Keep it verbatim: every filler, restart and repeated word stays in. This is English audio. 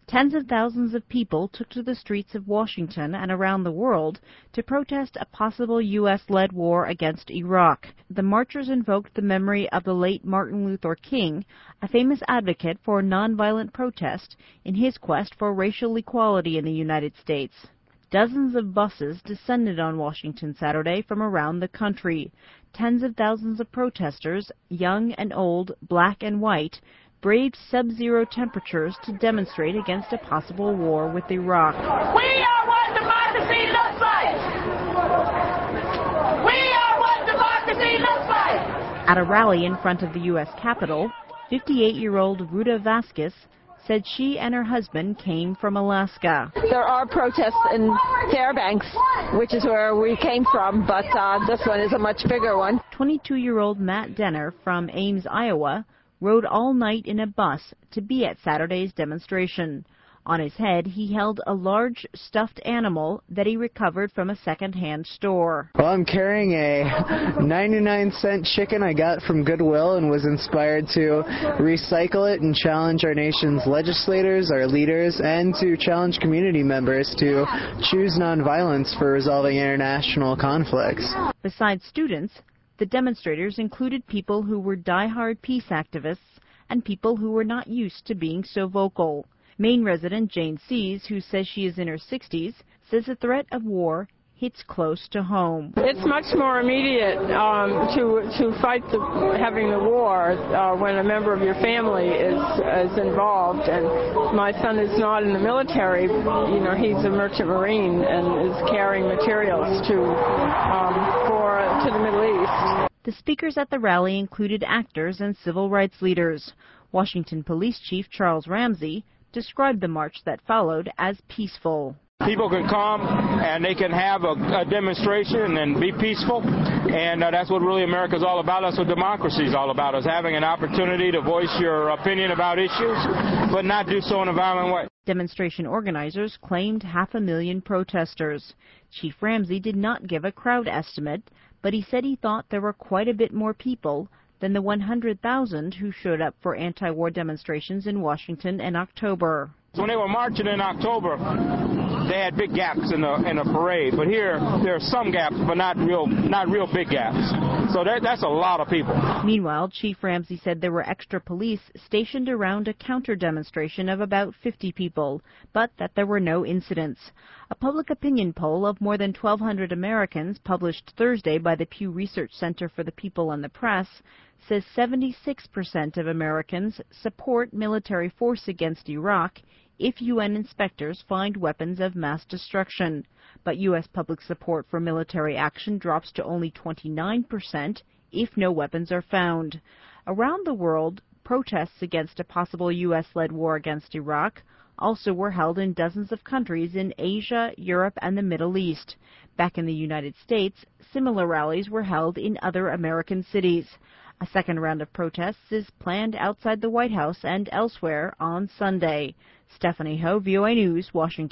Tens of thousands of people took to the streets of Washington and around the world to protest a possible U S-led war against Iraq. The marchers invoked the memory of the late Martin Luther King, a famous advocate for nonviolent protest in his quest for racial equality in the United States. Dozens of buses descended on Washington Saturday from around the country. Tens of thousands of protesters, young and old, black and white, braved sub-zero temperatures to demonstrate against a possible war with Iraq. We are what democracy looks like! We are what democracy looks like! At a rally in front of the U S Capitol, fifty-eight-year-old Ruta Vasquez said she and her husband came from Alaska. There are protests in Fairbanks, which is where we came from, but uh, this one is a much bigger one. twenty-two-year-old Matt Denner from Ames, Iowa, rode all night in a bus to be at Saturday's demonstration. On his head, he held a large stuffed animal that he recovered from a second-hand store. Well, I'm carrying a ninety-nine cent chicken I got from Goodwill and was inspired to recycle it and challenge our nation's legislators, our leaders, and to challenge community members to choose nonviolence for resolving international conflicts. Besides students, the demonstrators included people who were die-hard peace activists and people who were not used to being so vocal. Maine resident Jane Sees, who says she is in her sixties, says the threat of war hits close to home. It's much more immediate um, to to fight the, having the war uh, when a member of your family is is involved. And my son is not in the military. You know, he's a merchant marine and is carrying materials to um, for to the Middle East. The speakers at the rally included actors and civil rights leaders. Washington Police Chief Charles Ramsey described the march that followed as peaceful. People can come and they can have a, a demonstration and be peaceful, and uh, that's what really America's all about. That's what democracy is all about, is having an opportunity to voice your opinion about issues, but not do so in a violent way. Demonstration organizers claimed half a million protesters. Chief Ramsey did not give a crowd estimate, but he said he thought there were quite a bit more people than the one hundred thousand who showed up for anti-war demonstrations in Washington in October. When they were marching in October, they had big gaps in the in the parade, but here there are some gaps, but not real not real big gaps. So that, that's a lot of people. Meanwhile, Chief Ramsey said there were extra police stationed around a counter-demonstration of about fifty people, but that there were no incidents. A public opinion poll of more than twelve hundred Americans published Thursday by the Pew Research Center for the People and the Press says seventy-six percent of Americans support military force against Iraq if U N inspectors find weapons of mass destruction. But U S public support for military action drops to only twenty-nine percent if no weapons are found. Around the world, protests against a possible U S-led war against Iraq also were held in dozens of countries in Asia, Europe, and the Middle East. Back in the United States, similar rallies were held in other American cities. A second round of protests is planned outside the White House and elsewhere on Sunday. Stephanie Ho, V O A News, Washington.